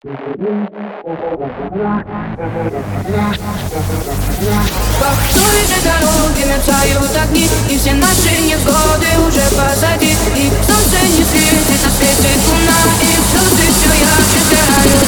Повсюду же дороги мерцают огни, и все наши невзгоды уже позади. И солнце не светит, а светит луна, и звезды все ярче сгорают.